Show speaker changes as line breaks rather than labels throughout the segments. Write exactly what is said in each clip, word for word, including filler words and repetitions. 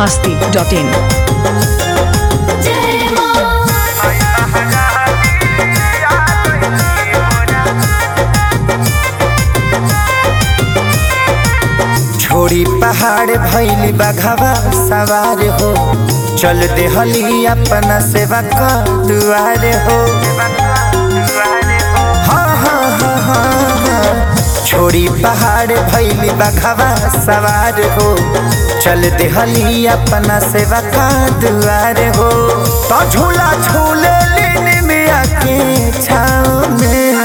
masti dot in.
छोड़ी पहाड़ भैली बघवा सवार हो, चल देहली अपना सेवा का दुआर हो। हाँ हाँ हाँ हाँ हाँ। छोड़ी पहाड़ भैली बघवा सवार हो, चल देहली अपना सेवा का दुआर हो। तो झूला झूले लेने में आके छाँव में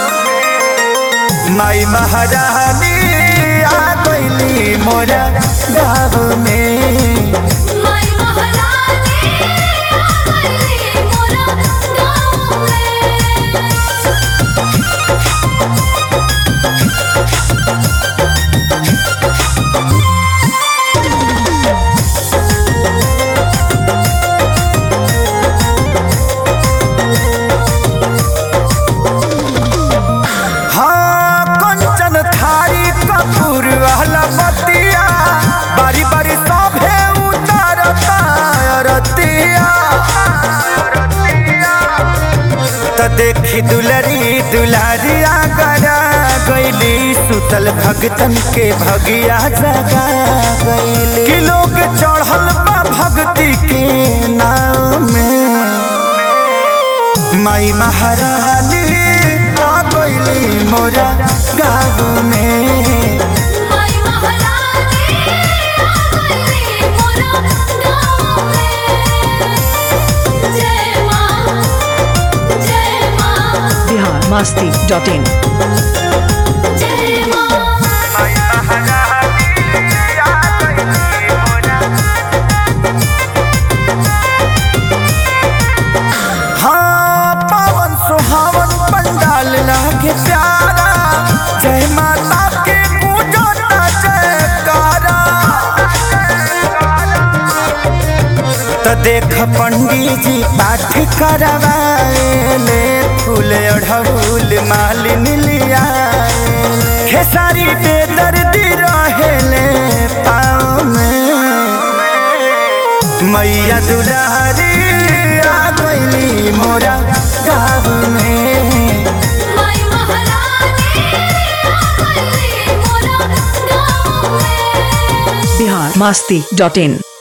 माई महारानी आ गईली मोरा गाँव में।
माई महारानी आ गईली मोरा गाँव में।
हाँ कंचन थारी कपूर वाला बतिया, बारी बारी सभे उतारता रतिया। त देखी दुलरी दुलारिया गरा गईली, सुतल भगतन के भगिया जगा गईली। कि लोग चढ़ल बा भक्ति के नाम में माई महारानी आ गईली मोरा गाँव में।
माई महारानी आ गईली मोरा गाँव में। जय माँ जय माँ
Bihar masti dot in.
जय माँ।
हाँ पावन सुहावन पंडाल लागे प्यारा, जय माता के पूजता जयकारा। त देख पंडित जी पाठ करवाएले, फूल अढ़ऊल मालिन लियाएले। खेसारी बेदर्दी रहेले पाँव में, मैया दुलारी आ गईली मोरा गाँव में।
माई महारानी आ गईली मोरा गाँव में।
Bihar masti dot in.